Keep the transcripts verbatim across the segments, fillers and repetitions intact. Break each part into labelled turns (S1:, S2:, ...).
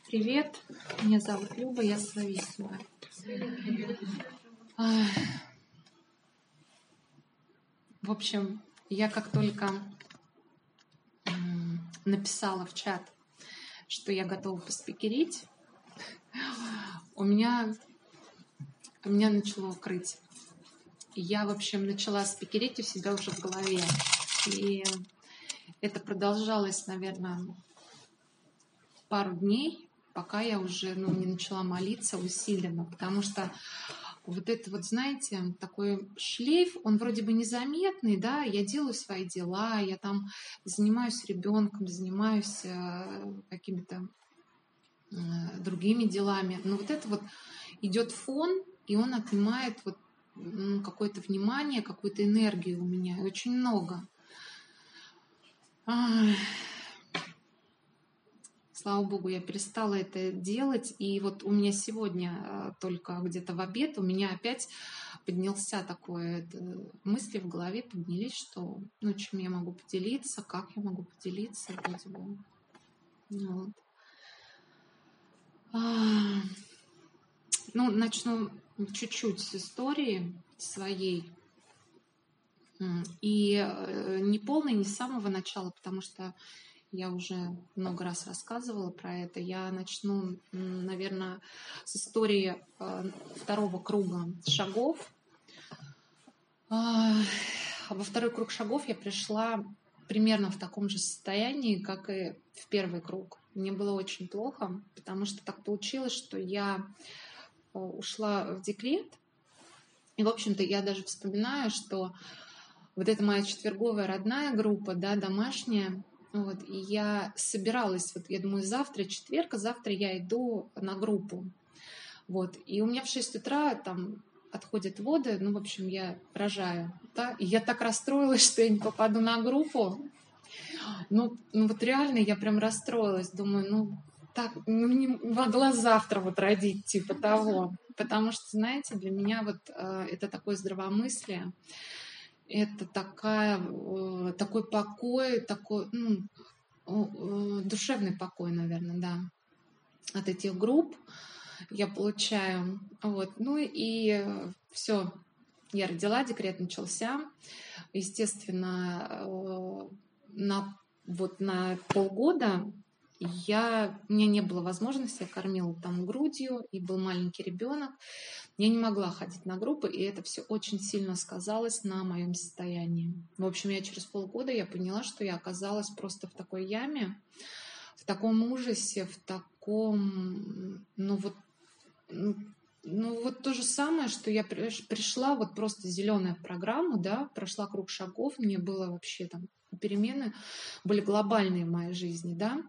S1: Привет, меня зовут Люба, я зависимая. В общем, я как только написала в чат, что я готова поспикерить, у меня, у меня начало крыть. И я, в общем, начала спикерить у себя уже в голове. И это продолжалось, наверное, пару дней, пока я уже ну, не начала молиться усиленно, потому что вот это вот, знаете, такой шлейф, он вроде бы незаметный, да, я делаю свои дела, я там занимаюсь ребенком, занимаюсь э, какими-то э, другими делами, но вот это вот идет фон, и он отнимает вот ну, какое-то внимание, какую-то энергию у меня, и очень много. Ах. Слава Богу, я перестала это делать. И вот у меня сегодня только где-то в обед у меня опять поднялся такое мысли в голове, поднялись, что ну, чем я могу поделиться, как я могу поделиться. Вроде бы. Вот. А, ну, начну чуть-чуть с истории своей. И не полной, не с самого начала, потому что я уже много раз рассказывала про это. Я начну, наверное, с истории второго круга шагов. Во второй круг шагов я пришла примерно в таком же состоянии, как и в первый круг. Мне было очень плохо, потому что так получилось, что я ушла в декрет. И, в общем-то, я даже вспоминаю, что вот эта моя четверговая родная группа, да, домашняя, вот, и я собиралась, вот, я думаю, завтра четверг, а завтра я иду на группу. Вот, и у меня в шесть утра там отходят воды, ну, в общем, я рожаю, да, и я так расстроилась, что я не попаду на группу. Ну, ну вот реально я прям расстроилась, думаю, ну, так, ну, не могла завтра вот родить, типа того. Потому что, знаете, для меня вот э, это такое здравомыслие, это такая, э, такой покой, такой, ну, э, душевный покой, наверное, да, от этих групп я получаю. Вот. Ну и все, я родила, декрет начался. Естественно, э, на, вот на полгода я, у меня не было возможности, я кормила там грудью, и был маленький ребенок. Я не могла ходить на группы, и это все очень сильно сказалось на моем состоянии. В общем, я через полгода я поняла, что я оказалась просто в такой яме, в таком ужасе, в таком, ну вот, ну вот то же самое, что я пришла вот просто зеленая в программу, да, прошла круг шагов, мне было вообще там перемены были глобальные в моей жизни, да,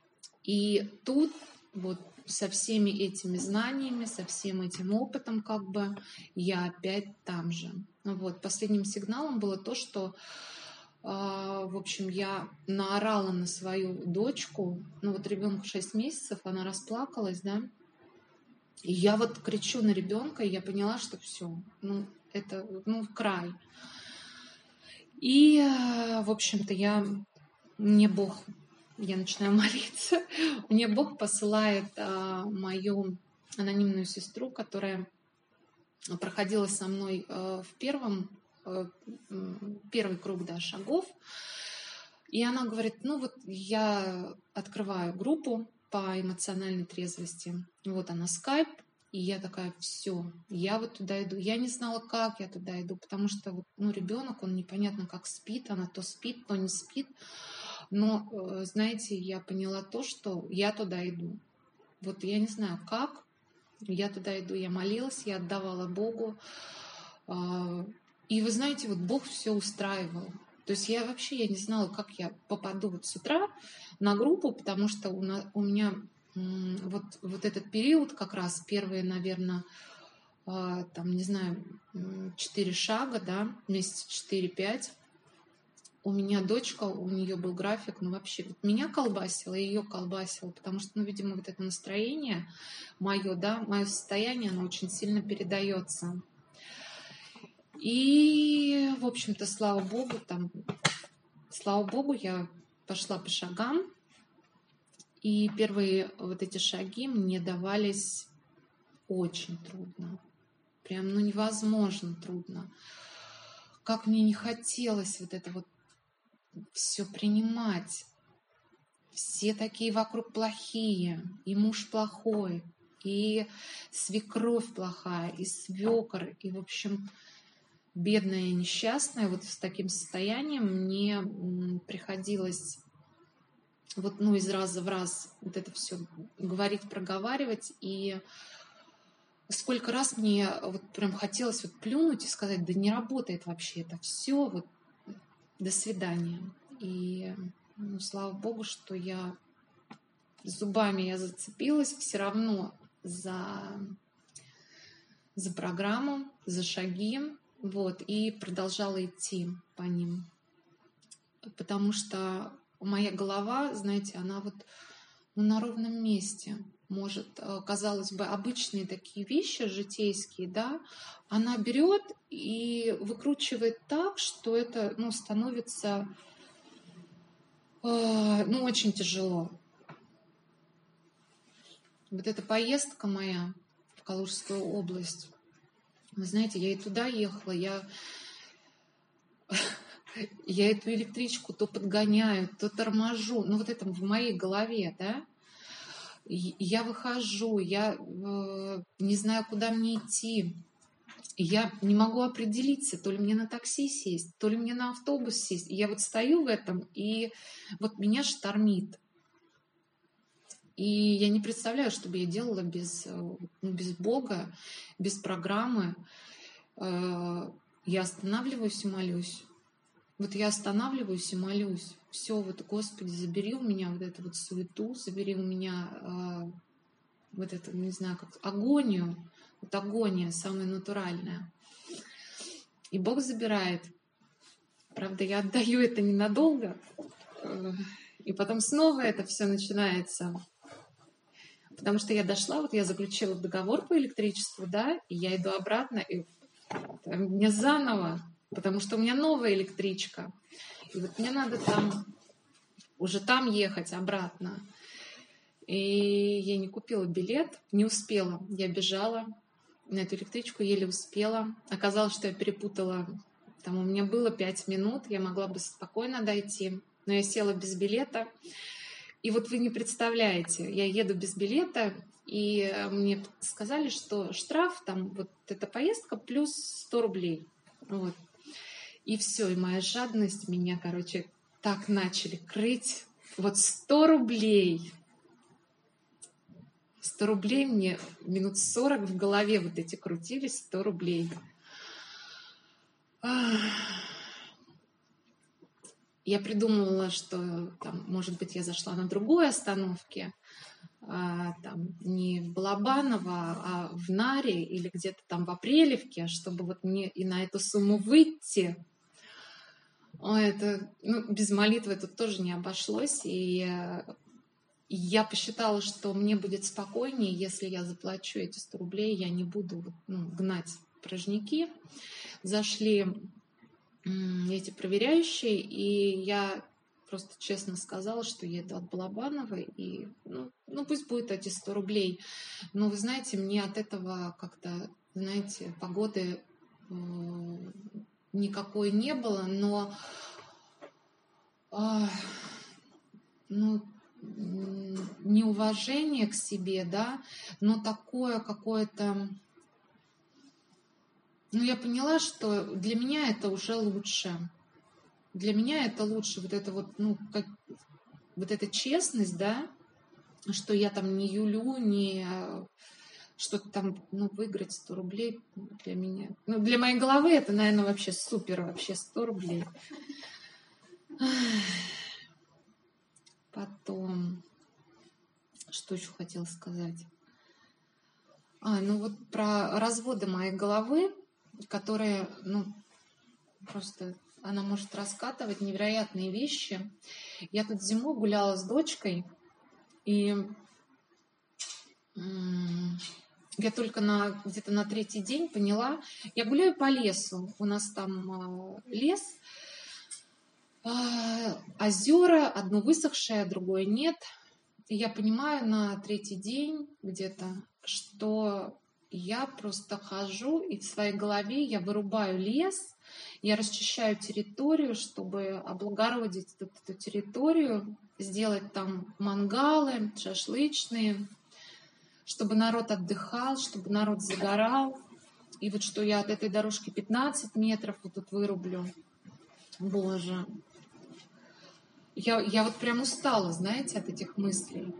S1: и тут вот со всеми этими знаниями, со всем этим опытом, как бы, я опять там же. Вот. Последним сигналом было то, что, э, в общем, я наорала на свою дочку, ну вот ребенку шесть месяцев, она расплакалась, да, и я вот кричу на ребенка, и я поняла, что все, ну, это, ну, край. И, в общем-то, я, мне Бог... Я начинаю молиться. Мне Бог посылает а, мою анонимную сестру, которая проходила со мной а, в первом, а, первый круг, да, шагов. И она говорит, ну вот я открываю группу по эмоциональной трезвости. Вот она, скайп. И я такая, все, я вот туда иду. Я не знала, как я туда иду, потому что ну, ребенок, он непонятно как спит, она то спит, то не спит. Но, знаете, я поняла то, что я туда иду. Вот я не знаю, как, я туда иду, я молилась, я отдавала Богу. И вы знаете, вот Бог все устраивал. То есть я вообще я не знала, как я попаду вот с утра на группу, потому что у, на, у меня вот, вот этот период как раз, первые, наверное, там, не знаю, четыре шага, да, месяца четыре-пять, у меня дочка, у нее был график, ну вообще, вот меня колбасило, и ее колбасило, потому что, ну, видимо, вот это настроение мое, да, мое состояние, оно очень сильно передается. И, в общем-то, слава Богу, там, слава Богу, я пошла по шагам, И первые вот эти шаги мне давались очень трудно. Прям, ну, невозможно трудно. Как мне не хотелось вот это вот все принимать. Все такие вокруг плохие, и муж плохой, и свекровь плохая, и свекор, и, в общем, бедная и несчастная. Вот с таким состоянием мне приходилось вот, ну, из раза в раз вот это все говорить, проговаривать, и сколько раз мне вот прям хотелось вот плюнуть и сказать: да не работает вообще это все, вот до свидания. И ну, слава богу, что я зубами я зацепилась все равно за, за программу, за шаги, вот, и продолжала идти по ним. Потому что моя голова, знаете, она вот ну, на ровном месте может, казалось бы, обычные такие вещи житейские, да, она берет и выкручивает так, что это, ну, становится, э, ну, очень тяжело. Вот эта поездка моя в Калужскую область, вы знаете, я и туда ехала, я, я эту электричку то подгоняю, то торможу, ну, вот это в моей голове, да. Я выхожу, я э, не знаю, куда мне идти. Я не могу определиться, то ли мне на такси сесть, то ли мне на автобус сесть. И я вот стою в этом, и вот меня штормит. И я не представляю, что бы я делала без, ну, без Бога, без программы. Я останавливаюсь и молюсь. Вот я останавливаюсь и молюсь. Все, вот, Господи, забери у меня вот эту вот суету, забери у меня э, вот эту, не знаю, как агонию. Вот агония самая натуральная. И Бог забирает. Правда, я отдаю это ненадолго. Э, и потом снова это все начинается. Потому что я дошла, вот я заключила договор по электричеству, да, и я иду обратно, и мне заново, потому что у меня новая электричка. И вот мне надо там, уже там ехать обратно. И я не купила билет, не успела. Я бежала на эту электричку, еле успела. Оказалось, что я перепутала. Там у меня было пять минут, я могла бы спокойно дойти. Но я села без билета. И вот вы не представляете, я еду без билета, и мне сказали, что штраф, там вот эта поездка плюс сто рублей. Вот. И все, и моя жадность меня, короче, так начали крыть. Вот сто рублей. сто рублей мне минут сорок в голове вот эти крутились, сто рублей. Я придумывала, что, там, может быть, я зашла на другой остановке, а, там, не в Балабаново, а в Наре или где-то там в Апрелевке, чтобы вот мне и на эту сумму выйти. Ой, это, ну, без молитвы тут тоже не обошлось. И, и я посчитала, что мне будет спокойнее, если я заплачу эти сто рублей, я не буду, ну, гнать порожники. Зашли эти проверяющие, и я просто честно сказала, что еду от Балабанова, и ну, ну пусть будет эти сто рублей. Но вы знаете, мне от этого как-то, знаете, погоды э, никакой не было, но э, ну, неуважение к себе, да, но такое какое-то... Ну, я поняла, что для меня это уже лучше. Для меня это лучше. Вот это вот, ну, как, вот эта честность, да, что я там не юлю, не что-то там, ну, выиграть сто рублей для меня. Ну, для моей головы это, наверное, вообще супер, вообще сто рублей. Потом, что еще хотела сказать? А, ну вот про разводы моей головы, которые, ну, просто она может раскатывать невероятные вещи. Я тут зимой гуляла с дочкой, и я только на, где-то на третий день поняла, я гуляю по лесу, у нас там лес, озера, одно высохшее, другое нет, я понимаю на третий день где-то, что я просто хожу, и в своей голове я вырубаю лес, я расчищаю территорию, чтобы облагородить эту, эту территорию, сделать там мангалы, шашлычные, чтобы народ отдыхал, чтобы народ загорал. И вот что я от этой дорожки пятнадцать метров вот тут вырублю. Боже. Я, я вот прям устала, знаете, от этих мыслей.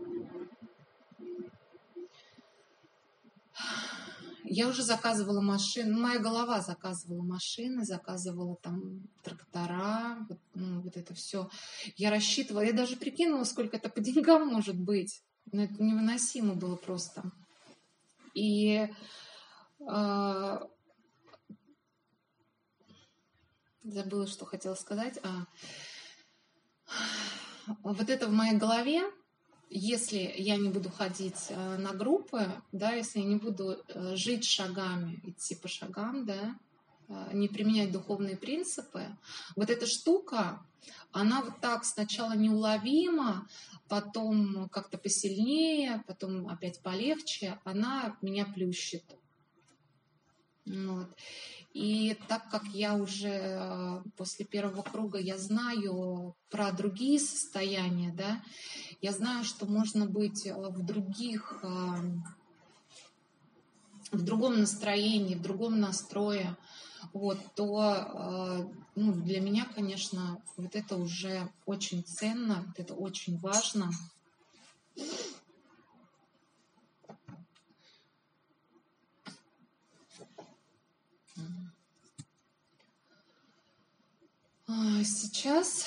S1: Я уже заказывала машины, моя голова заказывала машины, заказывала там трактора, вот, ну, вот это все. Я рассчитывала, я даже прикинула, сколько это по деньгам может быть. Но это невыносимо было просто. И э, забыла, что хотела сказать. А, вот это в моей голове. Если я не буду ходить на группы, да, если я не буду жить шагами, идти по шагам, да, не применять духовные принципы, вот эта штука, она вот так сначала неуловима, потом как-то посильнее, потом опять полегче, она меня плющит. Вот. И так как я уже после первого круга я знаю про другие состояния, да, я знаю, что можно быть в других, в другом настроении, в другом настрое, вот, то ну, для меня, конечно, вот это уже очень ценно, вот это очень важно. Сейчас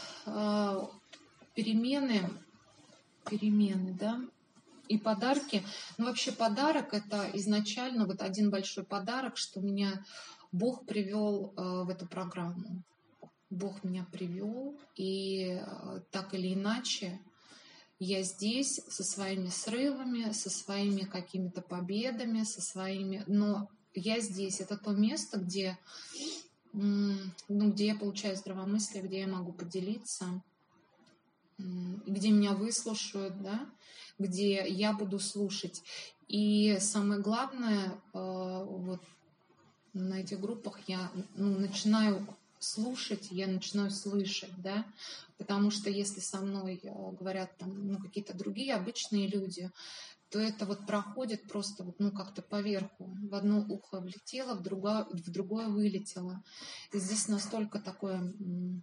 S1: перемены, перемены, да, и подарки. Ну, вообще подарок — это изначально вот один большой подарок, что меня Бог привел в эту программу. Бог меня привел, и так или иначе я здесь со своими срывами, со своими какими-то победами, со своими... Но я здесь. Это то место, где, ну, где я получаю здравомыслие, где я могу поделиться, где меня выслушают, да, где я буду слушать. И самое главное, вот на этих группах я ну, начинаю слушать, я начинаю слышать, да, потому что если со мной говорят там, ну, какие-то другие обычные люди, то это вот проходит просто вот, ну, как-то поверху. В одно ухо влетело, в другое, в другое вылетело. И здесь настолько такое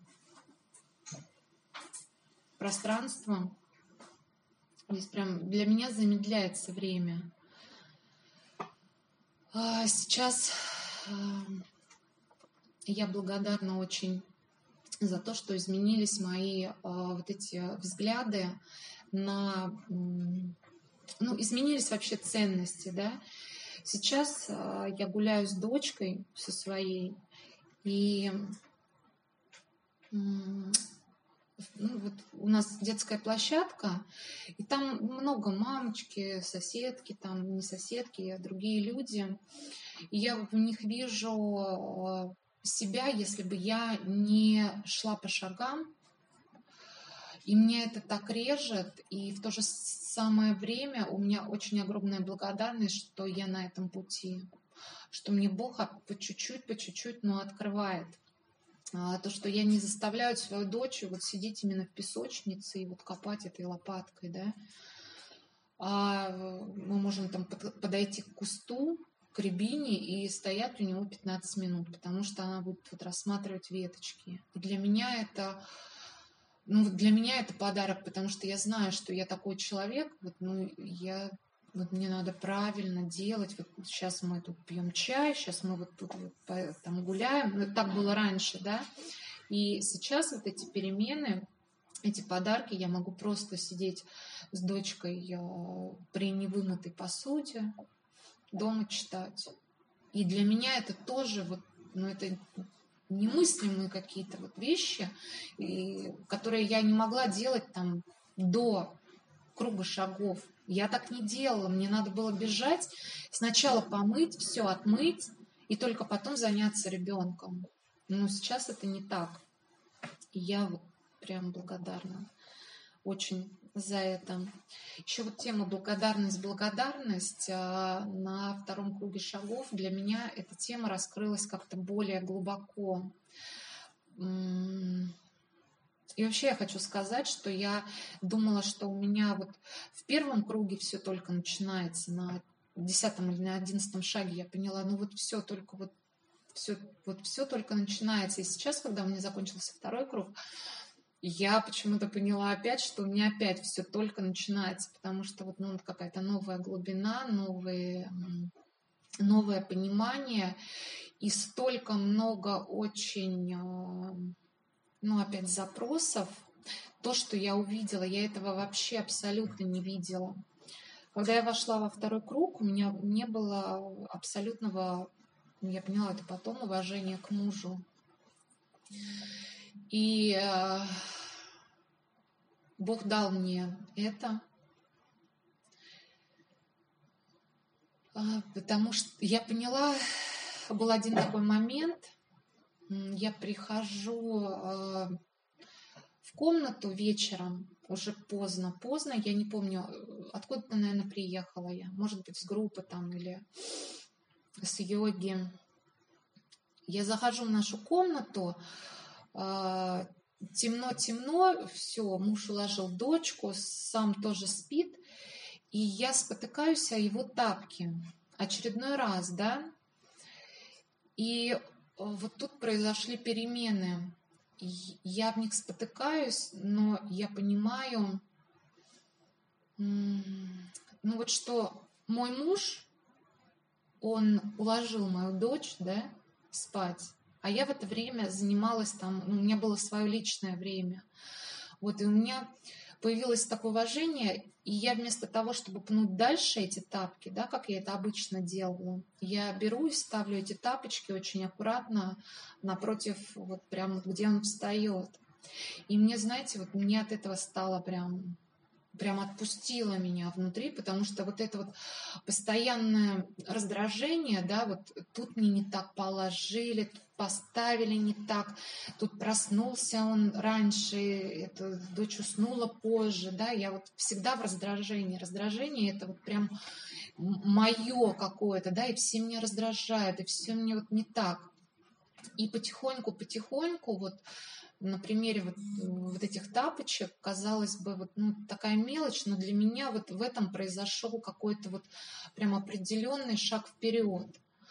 S1: пространство, здесь прям для меня замедляется время. Сейчас я благодарна очень за то, что изменились мои вот эти взгляды на... Ну, изменились вообще ценности, да. Сейчас я гуляю с дочкой, со своей, и ну, вот у нас детская площадка, и там много мамочки, соседки, там не соседки, а другие люди. И я в них вижу себя, если бы я не шла по шагам. И мне это так режет, и в то же самое время у меня очень огромная благодарность, что я на этом пути, что мне Бог по чуть-чуть, по чуть-чуть, но открывает. То, что я не заставляю свою дочь вот сидеть именно в песочнице и вот копать этой лопаткой, да. А мы можем там подойти к кусту, к рябине и стоять у него пятнадцать минут, потому что она будет вот рассматривать веточки. И для меня это, ну, для меня это подарок, потому что я знаю, что я такой человек, вот, ну, я... Вот мне надо правильно делать. Вот сейчас мы тут пьем чай, сейчас мы вот тут вот там гуляем. Ну, так было раньше, да. И сейчас вот эти перемены, эти подарки, я могу просто сидеть с дочкой при невымытой посуде, дома читать. И для меня это тоже вот, ну, это немыслимые какие-то вот вещи, и, которые я не могла делать там до круга шагов. Я так не делала. Мне надо было бежать, сначала помыть, все отмыть, и только потом заняться ребенком. Но сейчас это не так. И я вот прям благодарна. Очень за это. Еще вот тема благодарность, благодарность на втором круге шагов для меня эта тема раскрылась как-то более глубоко. И вообще я хочу сказать, что я думала, что у меня вот в первом круге все только начинается, на десятом или на одиннадцатом шаге я поняла, ну вот все только вот все, вот все только начинается. И сейчас, когда у меня закончился второй круг, я почему-то поняла опять, что у меня опять все только начинается, потому что вот ну, какая-то новая глубина, новые, новое понимание и столько много очень, ну опять запросов. То, что я увидела, я этого вообще абсолютно не видела. Когда я вошла во второй круг, у меня не было абсолютного, я поняла это потом, уважения к мужу. И э, Бог дал мне это, э, потому что я поняла, был один такой момент, я прихожу э, в комнату вечером, уже поздно, поздно, я не помню, откуда-то, наверное, приехала я, может быть, с группы там или с йоги. Я захожу в нашу комнату, темно-темно, все, муж уложил дочку, сам тоже спит, и я спотыкаюсь о его тапки очередной раз, да, и вот тут произошли перемены. Я в них спотыкаюсь, но я понимаю, ну вот что мой муж, он уложил мою дочь, да, спать, а я в это время занималась там, ну, у меня было свое личное время. Вот, и у меня появилось такое уважение, и я вместо того, чтобы пнуть дальше эти тапки, да, как я это обычно делала, я беру и ставлю эти тапочки очень аккуратно напротив, вот прям где он встает. И мне, знаете, вот мне от этого стало прям... прям отпустило меня внутри, потому что вот это вот постоянное раздражение, да, вот тут мне не так положили, тут поставили не так, тут проснулся он раньше, это, дочь уснула позже, да, я вот всегда в раздражении. Раздражение это вот прям мое какое-то, да, и все меня раздражают, и все мне вот не так. И потихоньку-потихоньку вот на примере вот, вот этих тапочек, казалось бы, вот, ну, такая мелочь, но для меня вот в этом произошел какой-то вот прям определенный шаг вперед.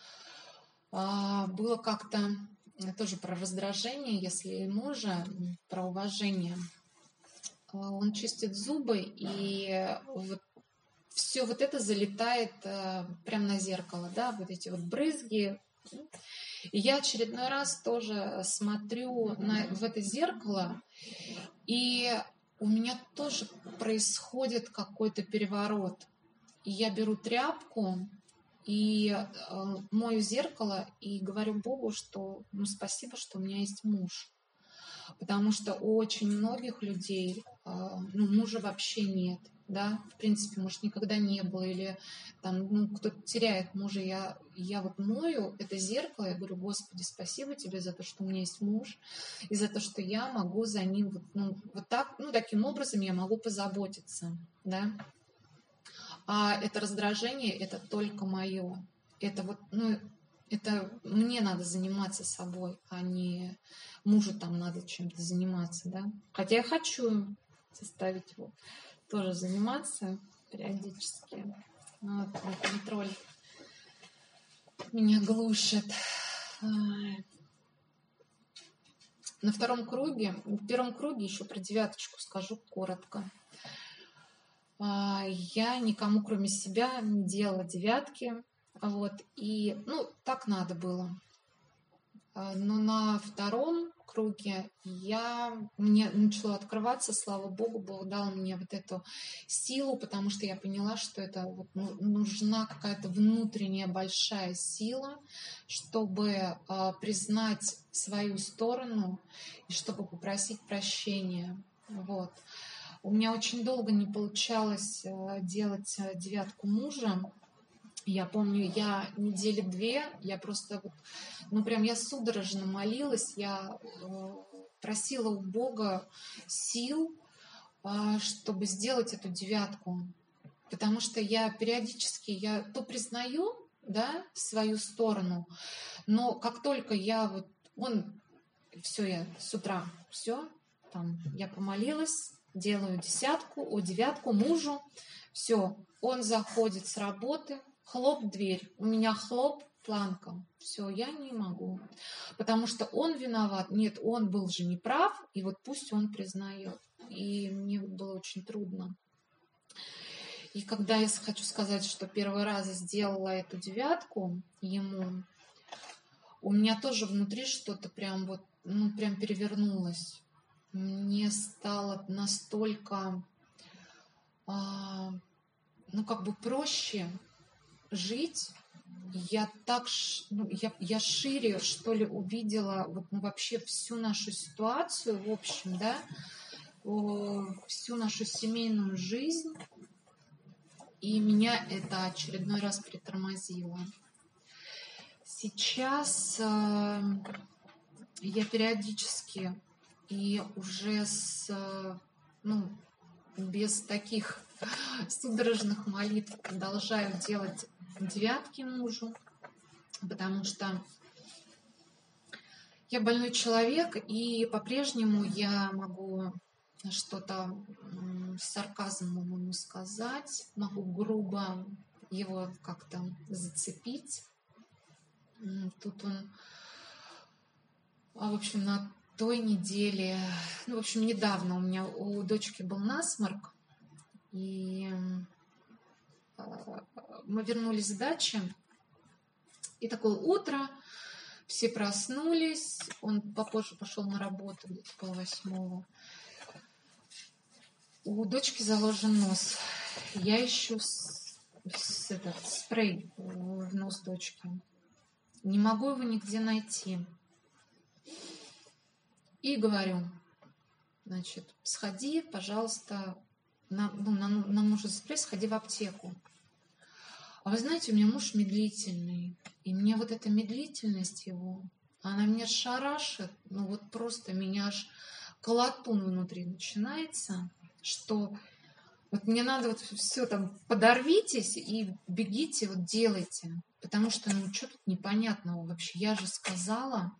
S1: А, было как-то тоже про раздражение, если и мужа, про уважение. А, он чистит зубы, и вот все вот это залетает а, прям на зеркало, да, вот эти вот брызги. И я очередной раз тоже смотрю на, в это зеркало, и у меня тоже происходит какой-то переворот. И я беру тряпку и э, мою зеркало и говорю Богу, что ну, спасибо, что у меня есть муж. Потому что у очень многих людей э, ну, мужа вообще нет. Да, в принципе, может, никогда не было, или там, ну, кто-то теряет мужа, я, я вот мою это зеркало, я говорю, Господи, спасибо тебе за то, что у меня есть муж, и за то, что я могу за ним вот, ну, вот так, ну, таким образом я могу позаботиться, да. А это раздражение, это только мое, это вот, ну, это мне надо заниматься собой, а не мужу там надо чем-то заниматься, да. Хотя я хочу заставить его тоже заниматься периодически. Вот, контроль меня глушит. На втором круге, в первом круге еще про девяточку скажу коротко. Я никому, кроме себя, не делала девятки. Вот, и, ну, так надо было. Но на втором круге я, мне начало открываться, слава Богу, Бог дал мне вот эту силу, потому что я поняла, что это вот, ну, нужна какая-то внутренняя большая сила, чтобы э, признать свою сторону и чтобы попросить прощения. Вот. У меня очень долго не получалось э, делать девятку мужа. Я помню, я недели две, я просто, ну прям я судорожно молилась, я э, просила у Бога сил, чтобы сделать эту девятку. Потому что я периодически, я то признаю, да, свою сторону, но как только я вот, он, все, я с утра, все, там, я помолилась, делаю десятку, о, девятку мужу, все, он заходит с работы, хлоп, дверь, у меня хлоп, планка, все, я не могу, потому что он виноват, нет, он был же неправ, и вот пусть он признает, и мне было очень трудно. И когда я хочу сказать, что первый раз сделала эту девятку ему, у меня тоже внутри что-то прям вот, ну, прям перевернулось. Мне стало настолько, а, ну, как бы проще жить. Я так, ну, я, я шире, что ли, увидела вот, ну, вообще всю нашу ситуацию, в общем, да, всю нашу семейную жизнь. И меня это очередной раз притормозило. Сейчас э, я периодически и уже с, ну, без таких судорожных молитв продолжаю делать девятки мужу, потому что я больной человек, и по-прежнему я могу что-то с сарказмом ему сказать, могу грубо его как-то зацепить. Тут он, в общем, на той неделе, ну, в общем, недавно у меня у дочки был насморк, и мы вернулись с дачи, и такое утро, все проснулись, он попозже пошел на работу, где-то полвосьмого. У дочки заложен нос. Я ищу с, с, этот, спрей в нос дочки. Не могу его нигде найти. И говорю, значит, сходи, пожалуйста, на, ну, нам, нам нужен спрей, сходи в аптеку. А вы знаете, у меня муж медлительный. И мне вот эта медлительность его, она меня шарашит. Ну вот просто меня аж колотун внутри начинается, что вот мне надо вот все там, подорвитесь и бегите, вот делайте. Потому что, ну, что тут непонятного вообще? Я же сказала.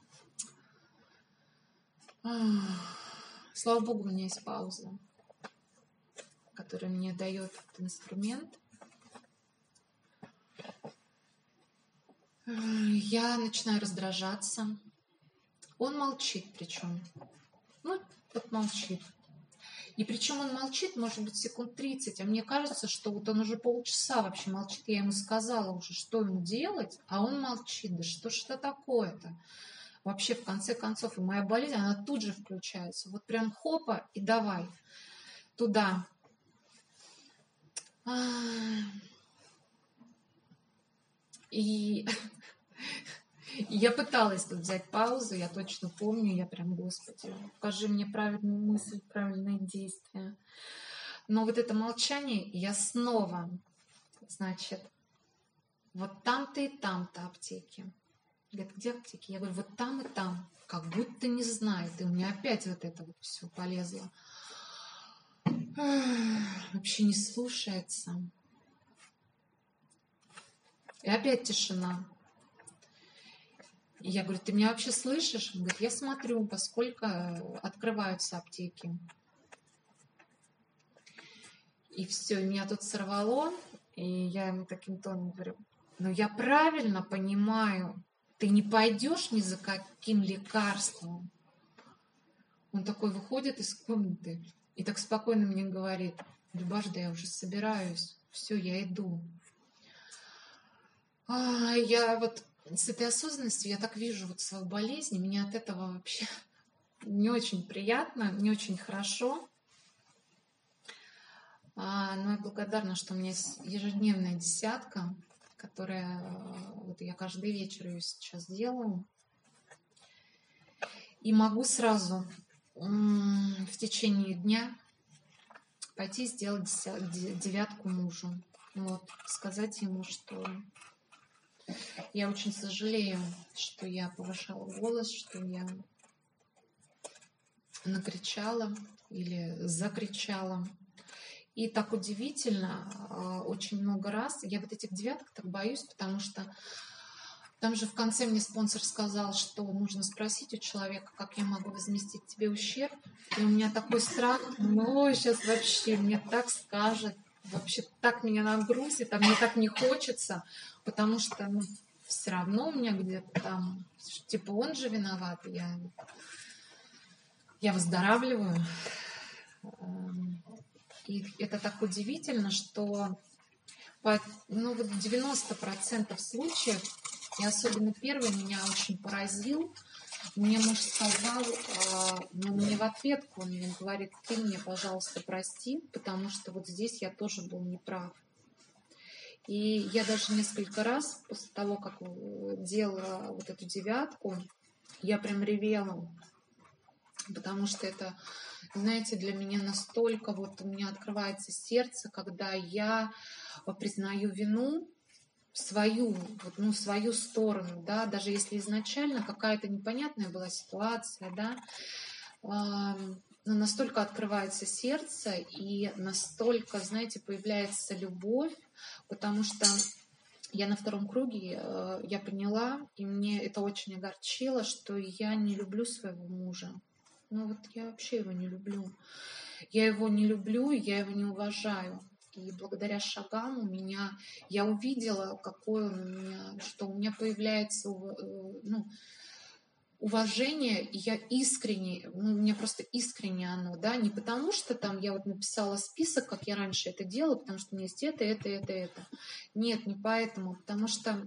S1: Слава Богу, у меня есть пауза, которая мне дает этот инструмент. Я начинаю раздражаться. Он молчит причем. Ну, вот молчит. И причем он молчит, может быть, секунд тридцать, а мне кажется, что вот он уже полчаса вообще молчит. Я ему сказала уже, что ему делать, а он молчит. Да что ж это такое-то? Вообще, в конце концов, и моя болезнь, она тут же включается. Вот прям хопа и давай туда. И я пыталась тут взять паузу, я точно помню, я прям, Господи, покажи мне правильную мысль, правильные действия. Но вот это молчание, я снова, значит, вот там-то и там-то аптеки. Говорит, где аптеки? Я говорю, вот там и там. Как будто не знает. И у меня опять вот это вот все полезло. Вообще не слушается. И опять тишина. И я говорю, ты меня вообще слышишь? Он говорит, я смотрю, поскольку открываются аптеки. И все, и меня тут сорвало. И я ему таким тоном говорю, ну я правильно понимаю, ты не пойдешь ни за каким лекарством. Он такой выходит из комнаты и так спокойно мне говорит, Любаш, да я уже собираюсь, все, я иду. А, я вот с этой осознанностью, я так вижу вот свою болезнь, и мне от этого вообще не очень приятно, не очень хорошо. А, но я благодарна, что у меня есть ежедневная десятка, которая, вот я каждый вечер ее сейчас делаю. И могу сразу в течение дня пойти сделать девятку мужу. Вот, сказать ему, что я очень сожалею, что я повышала голос, что я накричала или закричала. И так удивительно, очень много раз, я вот этих девяток так боюсь, потому что там же в конце мне спонсор сказал, что нужно спросить у человека, как я могу возместить тебе ущерб. И у меня такой страх, ну, сейчас вообще мне так скажет, вообще так меня нагрузит, а мне так не хочется, потому что, ну, все равно у меня где-то там, типа, он же виноват, я, я выздоравливаю. И это так удивительно, что по, ну, вот девяносто процентов случаев, и особенно первый меня очень поразил, мне муж сказал, ну, мне в ответку, он мне говорит, ты мне, пожалуйста, прости, потому что вот здесь я тоже был неправ. И я даже несколько раз после того, как делала вот эту девятку, я прям ревела, потому что это, знаете, для меня настолько, вот у меня открывается сердце, когда я признаю вину, свою, вот, ну, свою сторону, да, даже если изначально какая-то непонятная была ситуация, да, э, но настолько открывается сердце и настолько, знаете, появляется любовь, потому что я на втором круге, э, я поняла, и мне это очень огорчило, что я не люблю своего мужа. Ну вот я вообще его не люблю. Я его не люблю, я его не уважаю. И благодаря шагам у меня, я увидела, какое он у меня, что у меня появляется, ну, уважение, и я искренне, ну, у меня просто искренне оно, да, не потому что там я вот написала список, как я раньше это делала, потому что у меня есть это, это, это, это. Нет, не поэтому, потому что,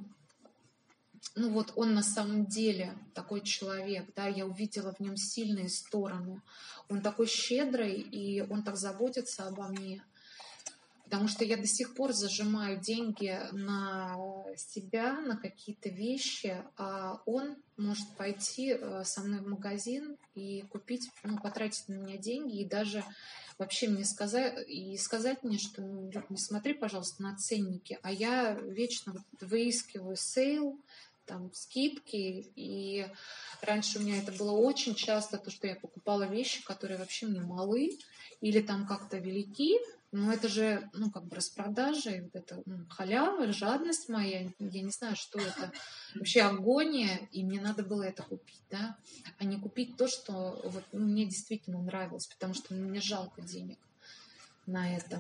S1: ну вот он на самом деле такой человек, да, я увидела в нем сильные стороны. Он такой щедрый, и он так заботится обо мне. Потому что я до сих пор зажимаю деньги на себя, на какие-то вещи, а он может пойти со мной в магазин и купить, ну, потратить на меня деньги, и даже вообще мне сказать, и сказать мне, что, ну, не смотри, пожалуйста, на ценники, а я вечно выискиваю сейл, там, скидки, и раньше у меня это было очень часто, то, что я покупала вещи, которые вообще мне малы, или там как-то велики. Но это же, ну, как бы распродажа, вот это, ну, халява, жадность моя, я не знаю, что это. Вообще агония, и мне надо было это купить, да, а не купить то, что вот, ну, мне действительно нравилось, потому что мне жалко денег на это.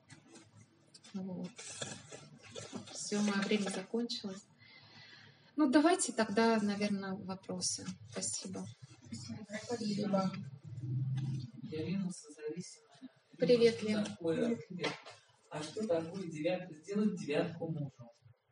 S1: Вот. Все, мое время закончилось. Ну, давайте тогда, наверное, вопросы. Спасибо.
S2: Спасибо. Я Лена созависимая.
S1: Привет, Лена.
S2: Такое, а что такое девятка? Сделать девятку мужу?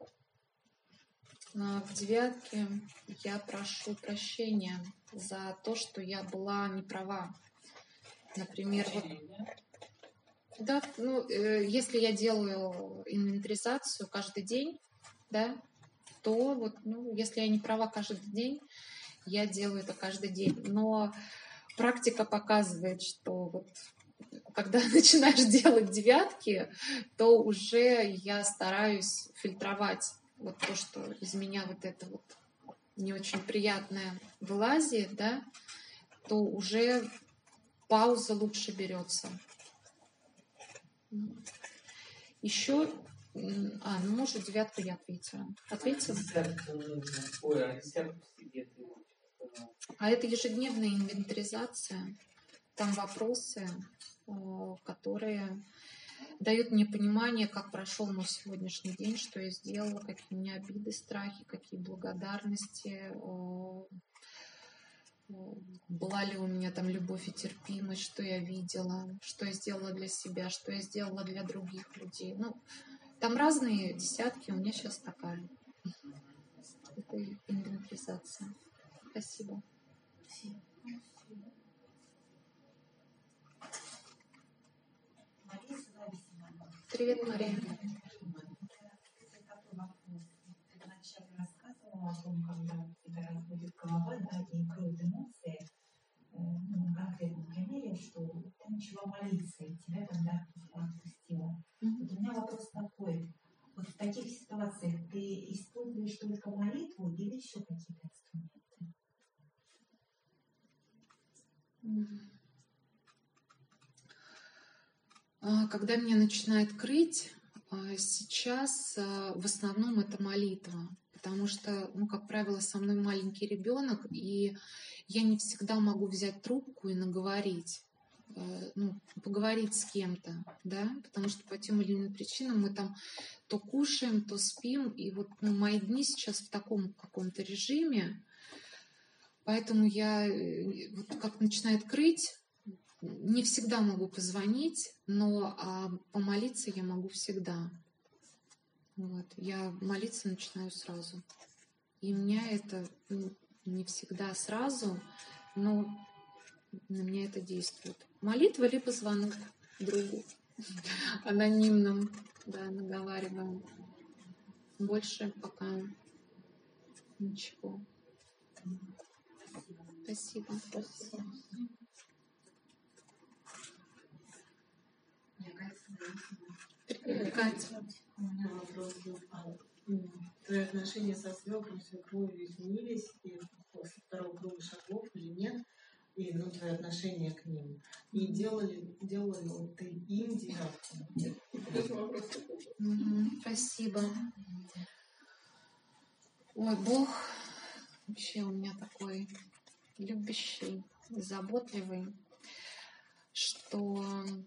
S1: В девятке я прошу прощения за то, что я была не права. Например, вот, да, ну, э, если я делаю инвентаризацию каждый день, да, то вот, ну, если я не права каждый день, я делаю это каждый день. Но практика показывает, что вот когда начинаешь делать девятки, то уже я стараюсь фильтровать вот то, что из меня вот это вот не очень приятное вылазит, да, то уже пауза лучше берется. Еще, а, ну, может, девятку я ответила. Ответила? А это ежедневная инвентаризация. Там вопросы, которые дают мне понимание, как прошел мой сегодняшний день, что я сделала, какие у меня обиды, страхи, какие благодарности, была ли у меня там любовь и терпимость, что я видела, что я сделала для себя, что я сделала для других людей. Ну, там разные десятки, у меня сейчас такая. Это инвентаризация. Спасибо. Привет, Мария.
S3: Ты вначале рассказывала о том, когда тебя разбудит голова, да, и кроет эмоции, ну, на конкретном примере, что ты начала молиться, и тебя тогда отпустила. Mm-hmm. Вот у меня вопрос такой. Вот в таких ситуациях ты используешь только молитву или еще какие-то инструменты?
S1: Mm-hmm. Когда меня начинает крыть, сейчас в основном это молитва, потому что, ну, как правило, со мной маленький ребенок, и я не всегда могу взять трубку и наговорить, ну, поговорить с кем-то, да, потому что по тем или иным причинам мы там то кушаем, то спим, и вот, ну, мои дни сейчас в таком каком-то режиме, поэтому я вот как начинает крыть, не всегда могу позвонить, но а помолиться я могу всегда. Вот. Я молиться начинаю сразу. И у меня это, ну, не всегда сразу, но на меня это действует. Молитва либо звонок другу анонимным, да, наговариваем. Больше пока ничего. Спасибо. Спасибо. Привет, Катя.
S4: У меня вопрос был. Твои отношения со свекром, свекровью изменились и после второго круга шагов или нет? И, ну, твои отношения к ним. И делали, делали вот ты им девятку?
S1: Mm-hmm. Спасибо. Ой, Бог вообще у меня такой любящий, заботливый, что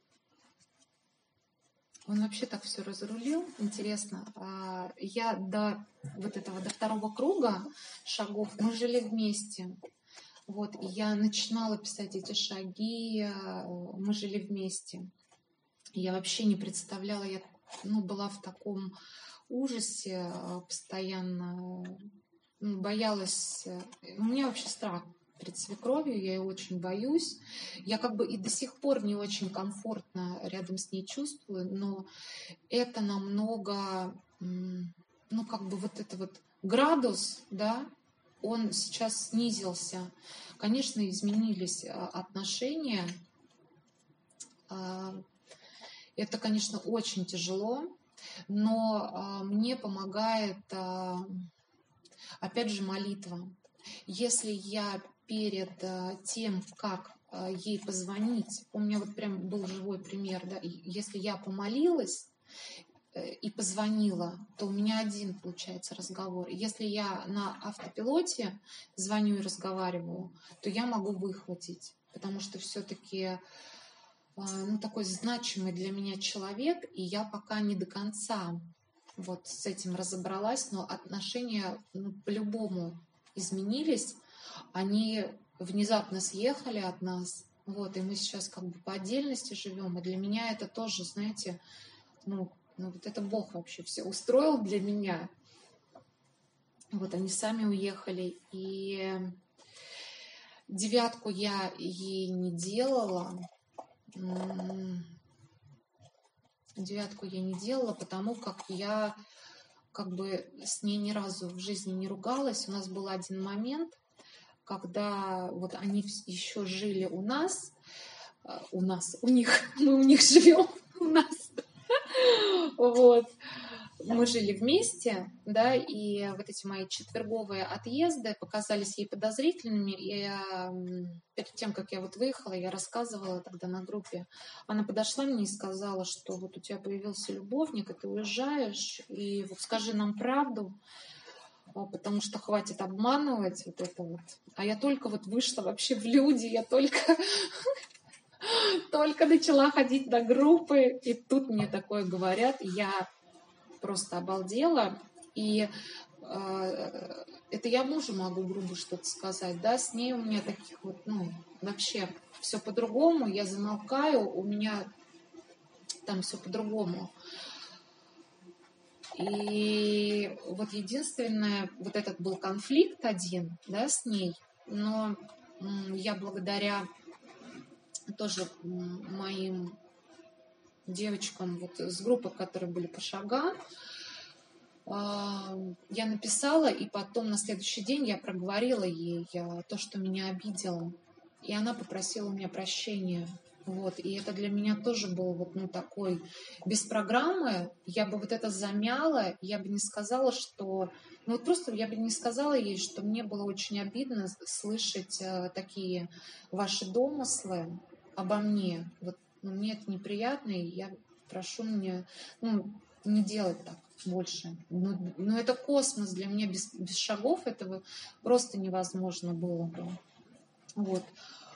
S1: он вообще так все разрулил. Интересно, я до вот этого, до второго круга шагов мы жили вместе. Вот, и я начинала писать эти шаги, мы жили вместе. Я вообще не представляла, я, ну, была в таком ужасе постоянно, ну, боялась. У меня вообще страх перед свекровью, я ее очень боюсь. Я как бы и до сих пор не очень комфортно рядом с ней чувствую, но это намного, ну, как бы вот это вот градус, да, он сейчас снизился. Конечно, изменились отношения. Это, конечно, очень тяжело, но мне помогает, опять же, молитва. Если я перед тем, как ей позвонить, у меня вот прям был живой пример, да, если я помолилась и позвонила, то у меня один, получается, разговор. Если я на автопилоте звоню и разговариваю, то я могу выхватить, потому что все-таки, ну, такой значимый для меня человек, и я пока не до конца вот с этим разобралась, но отношения, ну, по-любому изменились, они внезапно съехали от нас, вот, и мы сейчас как бы по отдельности живем, и для меня это тоже, знаете, ну, ну вот это Бог вообще все устроил для меня. Вот они сами уехали, и девятку я ей не делала, девятку я не делала, потому как я как бы с ней ни разу в жизни не ругалась. У нас был один момент, когда вот они еще жили у нас, у нас, у них, мы у них живем, у нас, вот, мы жили вместе, да, и вот эти мои четверговые отъезды показались ей подозрительными, и я, перед тем, как я вот выехала, я рассказывала тогда на группе, она подошла мне и сказала, что вот у тебя появился любовник, и ты уезжаешь, и вот скажи нам правду, потому что хватит обманывать вот это вот. А я только вот вышла вообще в люди, я только, только начала ходить на группы, и тут мне такое говорят, я просто обалдела, и э, это я мужу могу грубо что-то сказать, да, с ней у меня таких вот, ну, вообще все по-другому, я замолкаю, у меня там все по-другому. И вот единственное, вот этот был конфликт один, да, с ней, но я благодаря тоже моим девочкам вот с группы, которые были по шагам, я написала, и потом на следующий день я проговорила ей то, что меня обидело, и она попросила у меня прощения. Вот, и это для меня тоже был вот, ну, такой, без программы я бы вот это замяла, я бы не сказала, что, ну, вот просто я бы не сказала ей, что мне было очень обидно слышать э, такие ваши домыслы обо мне, вот Ну, мне это неприятно, и я прошу мне, ну, не делать так больше. Ну, ну это космос для меня, без, без шагов этого просто невозможно было бы. Вот.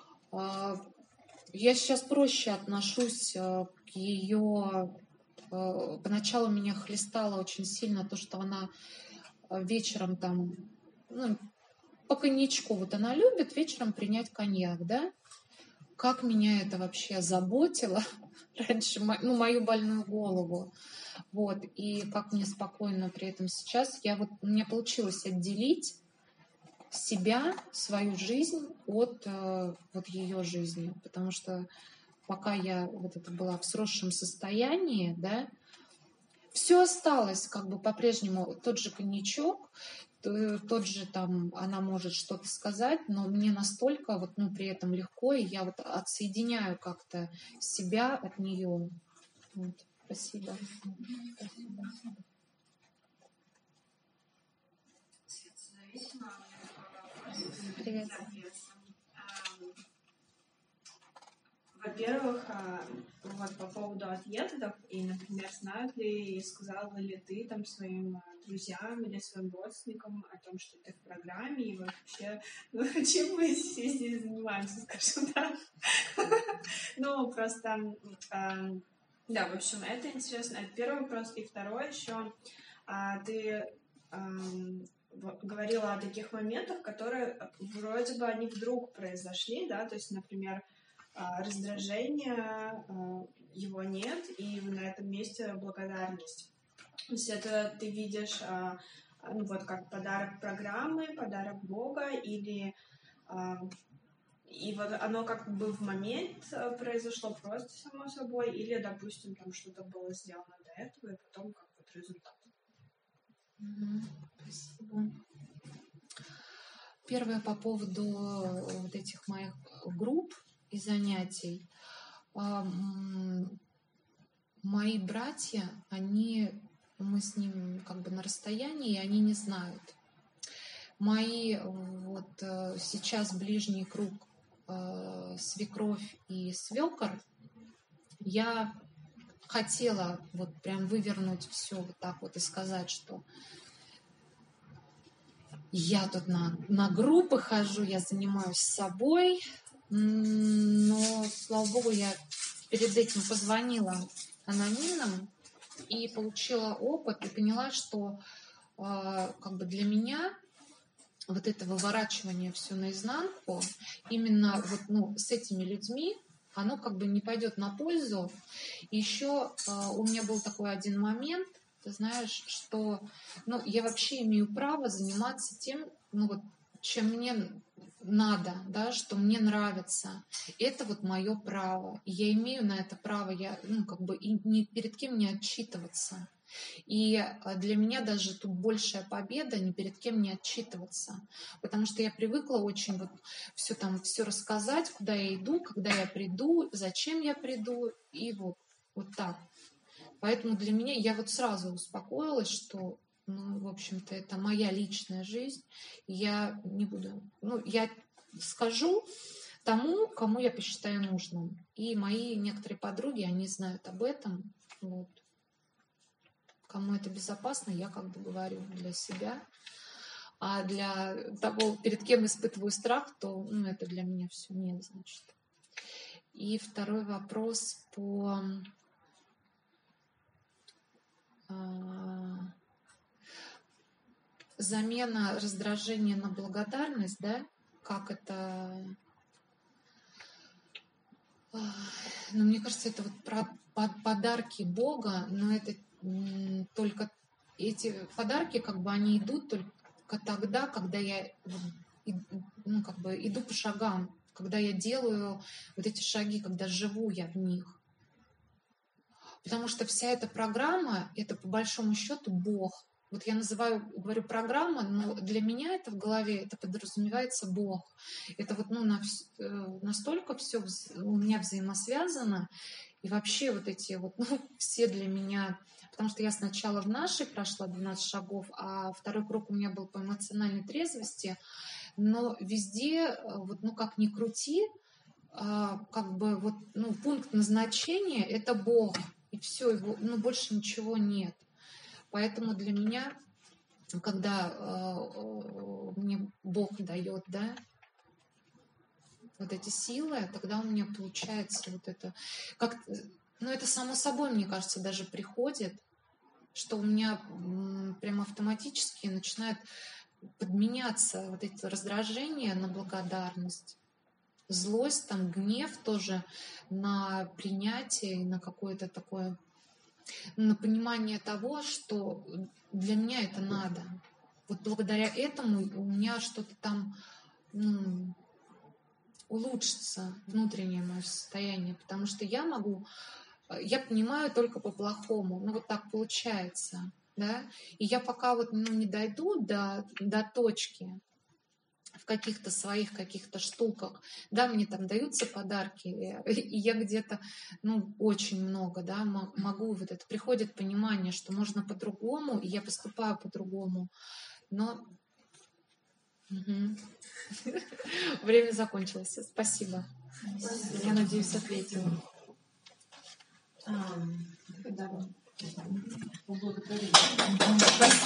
S1: Я сейчас проще отношусь к ее... Поначалу меня хлестало очень сильно то, что она вечером там, ну, по коньячку, вот она любит вечером принять коньяк, да? Как меня это вообще заботило раньше, ну, мою больную голову. Вот, и как мне спокойно при этом сейчас, я вот, у меня получилось отделить себя, свою жизнь от э, вот ее жизни, потому что пока я вот это была в сросшем состоянии, да, все осталось как бы по-прежнему, тот же коньячок, тот же там, она может что-то сказать, но мне настолько вот, ну, при этом легко, и я вот отсоединяю как-то себя от нее. Вот. Спасибо. Спасибо. Привет.
S5: Во-первых, вот по поводу отъездов, и, например, знают ли, сказала ли ты там своим друзьям или своим родственникам о том, что ты в программе, и вообще, ну, чем мы все здесь занимаемся, скажем так. Ну, просто, да, в общем, это интересно. Это первый вопрос. И второй еще, ты говорила о таких моментах, которые вроде бы они вдруг произошли, да, то есть, например, раздражения, его нет, и на этом месте благодарность. То есть это ты видишь, ну, вот как подарок программы, подарок Бога, или и вот оно как бы в момент произошло просто само собой, или, допустим, там что-то было сделано до этого, и потом как вот результат.
S1: Mm-hmm. Спасибо. Первое по поводу вот этих моих групп и занятий. Мои братья, они, мы с ним как бы на расстоянии, и они не знают. Мои вот сейчас ближний круг свекровь и свекор, я хотела вот прям вывернуть все вот так вот и сказать, что я тут на, на группы хожу, я занимаюсь собой, но, слава богу, я перед этим позвонила анонимным и получила опыт, и поняла, что э, как бы для меня вот это выворачивание все наизнанку, именно вот, ну, с этими людьми, оно как бы не пойдет на пользу. Еще э, у меня был такой один момент, ты знаешь, что, ну, я вообще имею право заниматься тем, ну, вот, чем мне надо, да, что мне нравится. Это вот мое право. И я имею на это право, я, ну, как бы и ни перед кем не отчитываться. И для меня даже тут большая победа ни перед кем не отчитываться. Потому что я привыкла очень вот все там, все рассказать, куда я иду, когда я приду, зачем я приду, и вот, вот так. Поэтому для меня я вот сразу успокоилась, что, ну, в общем-то, это моя личная жизнь. Я не буду... Ну, я скажу тому, кому я посчитаю нужным. И мои некоторые подруги, они знают об этом. Вот. Кому это безопасно, я как бы говорю для себя. А для того, перед кем испытываю страх, то, ну, это для меня все нет, значит. И второй вопрос по... замена раздражения на благодарность, да, как это, ну, мне кажется, это вот про подарки Бога, но это только эти подарки, как бы, они идут только тогда, когда я, ну, как бы, иду по шагам, когда я делаю вот эти шаги, когда живу я в них. Потому что вся эта программа, это по большому счету Бог. Вот я называю, говорю, программа, но для меня это в голове, это подразумевается Бог. Это вот, ну, на, настолько все у меня взаимосвязано. И вообще вот эти вот, ну, все для меня... Потому что я сначала в нашей прошла двенадцать шагов, а второй круг у меня был по эмоциональной трезвости. Но везде, вот, ну, как ни крути, а, как бы вот, ну, пункт назначения — это Бог, и все, его, ну, больше ничего нет. Поэтому для меня, когда э, мне Бог дает, да, вот эти силы, тогда у меня получается вот это, как, ну, это само собой, мне кажется, даже приходит, что у меня м, прям автоматически начинает подменяться вот эти раздражения на благодарность, злость, там, гнев тоже на принятие, на какое-то такое, на понимание того, что для меня это надо. Вот благодаря этому у меня что-то там, ну, улучшится, внутреннее мое состояние, потому что я могу, я понимаю только по-плохому, ну вот так получается, да, и я пока вот, ну, не дойду до, до точки в каких-то своих каких-то штуках, да, мне там даются подарки, и я где-то, ну, очень много, да, могу, вот это приходит понимание, что можно по-другому, и я поступаю по-другому, но угу. Время закончилось. Спасибо. Спасибо. Я надеюсь, ответила.
S4: Да.
S1: Спасибо.